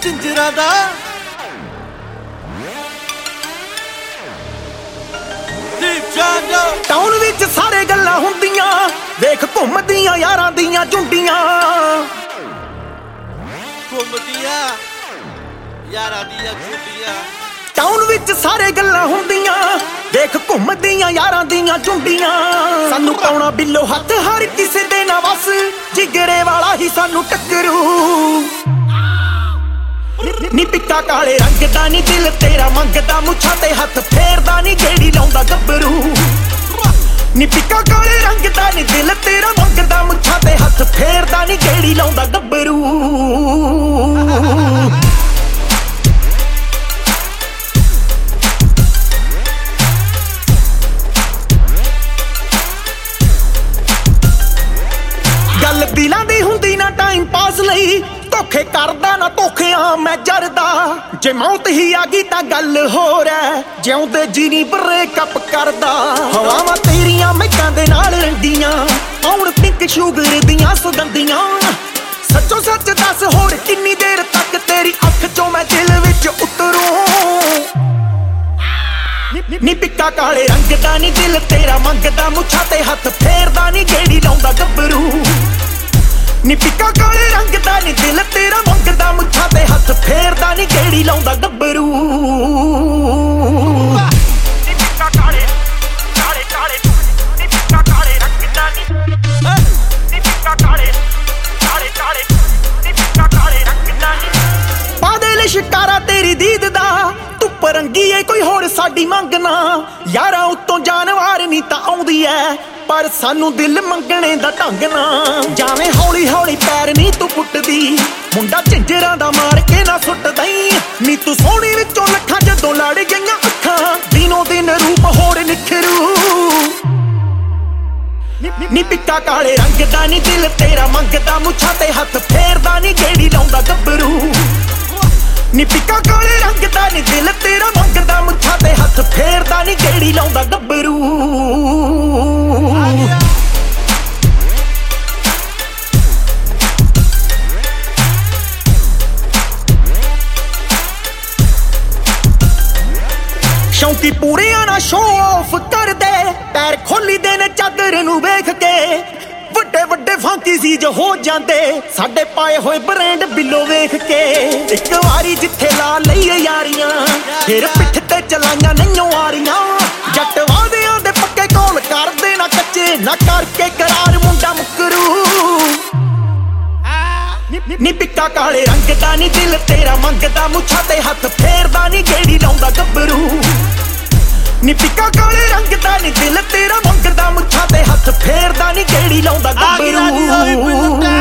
ਝਿੰਜਰਾਂ ਦਾ town ਵਿੱਚ ਸਾਰੇ ਗੱਲਾਂ ਹੁੰਦੀਆਂ, ਵੇਖ ਘੁੰਮਦੀਆਂ ਯਾਰਾਂ ਦੀਆਂ ਝੁੰਡੀਆਂ। ਘੁੰਮਦੀਆਂ ਯਾਰਾਂ ਦੀਆਂ ਝੁੰਡੀਆਂ। ਟਾਊਨ ਵਿੱਚ ਸਾਰੇ ਗੱਲਾਂ ਹੁੰਦੀਆਂ, ਵੇਖ ਘੁੰਮਦੀਆਂ ਯਾਰਾਂ ਦੀਆਂ ਝੁੰਡੀਆਂ। ਸਾਨੂੰ ਪਾਉਣਾ ਬਿੱਲੋ ਹੱਥ ਹਰ ਕਿਸੇ ਦੇ ਨਾ ਵਸ, ਜਿਗਰੇ ਵਾਲਾ ਹੀ ਸਾਨੂੰ ਟੱਕਰੂ। ਨੀ ਪਿੱਕਾ ਕਾਲੇ ਰੰਗ ਦਾ ਨੀ ਦਿਲ ਤੇਰਾ ਮੰਗਦਾ, ਮੁੱਛਾਂ ਤੇ ਹੱਥ ਫੇਰਦਾ ਨੀ ਜਿਹੜੀ ਲਾਉਂਦਾ ਗੱਭਰੂ। ਨੀ ਪਿੱਕਾ ਕਾਲੇ ਰੰਗ ਦਾ ਨੀ ਦਿਲ ਤੇਰਾ ਮੰਗਦਾ, ਮੁੱਛਾਂ ਤੇ ਹੱਥ ਫੇਰਦਾ ਨੀ ਜਿਹੜੀ ਲਾਉਂਦਾ ਗੱਭਰੂ। ਗੱਲ ਦਿਲਾਂ ਦੀ ਹੁੰਦੀ ਨਾ ਟਾਈਮ ਪਾਸ ਲਈ, ਧੋਖੇ ਕਰਦਾ ਨਾ ਧੋਖਿਆਂ ਮੈਂ ਜਰਦਾ। ਜੇ ਮੌਤ ਹੀ ਆ ਗਈ ਤਾਂ ਗੱਲ ਹੋਰ ਐ, ਜਿਉਂਦੇ ਜੀ ਨੀ ਬ੍ਰੇਕਅਪ ਕਰਦਾ। ਹਵਾਵਾਂ ਤੇਰੀਆਂ ਮਹਿਕਾਂ ਦੇ ਨਾਲ ਰੰਡੀਆਂ, ਆਉਣ ਪਿੰਕ ਸ਼ੂਗਰ ਦੀਆਂ ਸੁਗੰਧੀਆਂ। ਸੱਚੋ ਸੱਚ ਦੱਸ ਹੋਰ ਕਿੰਨੀ ਦੇਰ ਤੱਕ ਤੇਰੀ ਅੱਖ ਚੋਂ ਮੈਂ ਦਿਲ ਵਿੱਚ ਉਤਰੂ। ਨੀ ਪਿੱਕਾ ਕਾਲੇ ਰੰਗ ਦਾ ਨੀ ਦਿਲ ਤੇਰਾ ਮੰਗਦਾ, ਮੁੱਛਾਂ ਤੇ ਹੱਥ ਫੇਰਦਾ ਨੀ ਜਿਹੜੀ ਲਾਉਂਦਾ ਗੱਭਰੂ। ਨੀ ਪਿੱਕਾ ਕਾਲੇ ਰੰਗ ਦਾ ਨੀ ਦਿਲ ਤੇਰਾ ਮੰਗਦਾ, ਮੁੱਛਾਂ ਤੇ ਹੱਥ ਫੇਰਦਾ ਨੀ ਜਿਹੜੀ ਲਾਉਂਦਾ ਗੱਭਰੂ। ਨੀ ਪਿੱਕਾ ਕਾਲੇ ਕਾਲੇ ਕਾਲੇ, ਨੀ ਪਿੱਕਾ ਕਾਲੇ ਰੰਗ ਦਾ ਨੀ ਪਿੱਕਾ ਕਾਲੇ ਕਾਲੇ ਕਾਲੇ, ਨੀ ਪਿੱਕਾ ਕਾਲੇ ਰੰਗ ਦਾ ਨੀ। ਪਾਦੇ ਲੈ ਸ਼ਿਕਾਰਾ ਤੇਰੀ ਦੀਦ ਦਾ, ਧੁੱਪ ਰੰਗੀ ਏ ਕੋਈ ਹੋਰ ਸਾਡੀ ਮੰਗਣਾ। ਯਾਰਾਂ ਉੱਤੋਂ ਜਾਨਵਾਰ ਨੀ ਤਾਂ ਆਉਂਦੀ ਐ, ਪਰ ਸਾਨੂੰ ਦਿਲ ਮੰਗਣੇ ਦਾ ਢੰਗ ਨਾ। ਜਾਵੇਂ ਹੌਲੀ ਹੌਲੀ ਪੈਰ ਨੀ ਤੂੰ ਪੁੱਟਦੀ, ਮੁੰਡਾ ਝਿੰਜਰਾਂ ਦਾ ਮਾਰ ਕੇ ਨਾ ਸੁੱਟ ਦਈ। ਨੀ ਤੂੰ ਸੋਹਣੀ ਵਿੱਚੋਂ ਲੱਖਾਂ ਜਦੋਂ ਲੜ ਗਈਆਂ ਅੱਖਾਂ, ਦਿਨੋਂ ਦਿਨ ਰੂਪ ਹੋਰ ਨਿਖਰੂ। ਨੀ ਪਿੱਕਾ ਕਾਲੇ ਰੰਗ ਦਾ ਨੀ ਦਿਲ ਤੇਰਾ ਮੰਗਦਾ, ਮੁੱਛਾਂ ਤੇ ਹੱਥ ਫੇਰਦਾ ਨੀ ਜਿਹੜੀ ਲਾਉਂਦਾ ਗੱਭਰੂ। ਨੀ ਪਿੱਕਾ ਕਾਲੇ ਰੰਗ ਦਾ ਨੀ ਦਿਲ ਤੇਰਾ ਮੰਗਦਾ, ਮੁੱਛਾਂ ਤੇ ਹੱਥ ਫੇਰਦਾ ਨੀ ਜਿਹੜੀ ਲਾਉਂਦਾ ਗੱਭਰੂ। ਸ਼ੌਂਕੀ ਪੂਰਿਆਂ ਨਾ ਸ਼ੋਅ ਆਫ ਕਰਦੇ, ਪੈਰ ਖੋਲੀ ਦੇ ਨੇ ਚਾਦਰ ਨੂੰ ਵੇਖ ਕੇ। ਵੱਡੇ ਵੱਡੇ ਫਾਂਕੀ ਸੀ ਜੋ ਹੋ ਜਾਂਦੇ, ਸਾਡੇ ਪਾਏ ਹੋਏ ਬ੍ਰਾਂਡ ਬਿੱਲੋ ਵੇਖ ਕੇ। ਇੱਕ ਵਾਰੀ ਜਿੱਥੇ ਲਾ ਲਈਏ ਯਾਰੀਆਂ, ਫਿਰ ਪਿੱਠ ਤੇ ਚਲਾਈਆਂ ਨਹੀਂਓ ਆਰੀਆਂ। ਜੱਟ ਵਾਦਿਆਂ ਦੇ ਪੱਕੇ ਕੌਣ ਕਰਦੇ ਨਾ ਕੱਚੇ, ਨਾ ਕਰਕੇ ਕਰਾਰ ਮੁੰਡਾ ਮੁਕਰੂ। ਨੀ ਪਿੱਕਾ ਕਾਲੇ ਰੰਗ ਦਾ ਨੀ ਦਿਲ ਤੇਰਾ ਮੰਗਦਾ, ਮੁੱਛਾਂ ਤੇ ਹੱਥ ਫੇਰਦਾ ਨੀ ਜਿਹੜੀ ਲਾਉਂਦਾ ਗੱਭਰੂ। ਨੀ ਪਿੱਕਾ ਕਾਲੇ ਰੰਗ ਦਾ ਨੀ ਦਿਲ ਤੇਰਾ ਮੰਗਦਾ, ਮੁੱਛਾਂ ਤੇ ਹੱਥ ਫੇਰਦਾ ਨੀ ਜਿਹੜੀ ਲਾਉਂਦਾ ਗੱਭਰੂ।